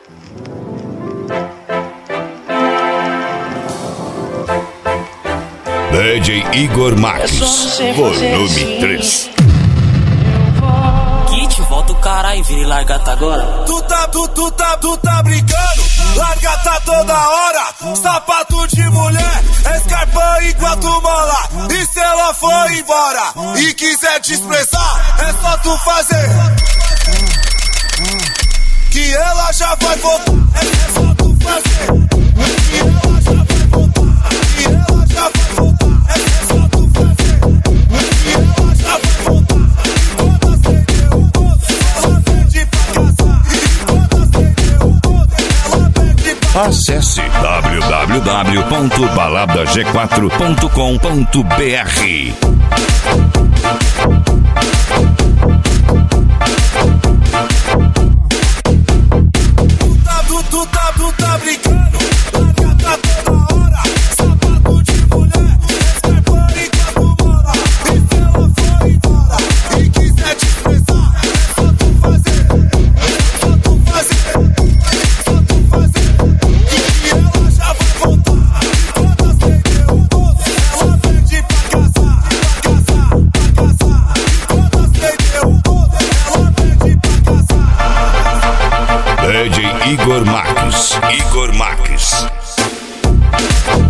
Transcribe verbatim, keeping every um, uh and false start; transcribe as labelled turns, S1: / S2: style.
S1: D J Igor Marques, volume três.
S2: Kit, volta o caralho, vira e largata agora.
S3: Tu tá, tu, tu tá, tu tá brincando, largata toda hora. Sapato de mulher, escarpa enquanto mola. E se ela for embora e quiser te expressar, é só tu fazer que ela já vai voltar. É só tu fazer que ela já vai voltar. Que ela já vai voltar. É só tu fazer que ela já vai voltar. E toda cedeu o todo, ela pede pra casar. E toda cedeu o todo, ela pede pra casar.
S1: Acesse w w w ponto balada g quatro ponto com ponto b r.
S3: Tu tá, tu tá brincando, largata toda hora. Sapato de mulher, escarpa enquanto mola. E se ela for embora e quiser te expressar, é só tu fazer, é só tu fazer, é só tu fazer. Que ela já vai voltar. E toda cedeu o todo, ela pede pra casar, pra casar, pra casar. E toda cedeu o todo, ela pede pra casar.
S1: D J Igor Marques, Igor Marques.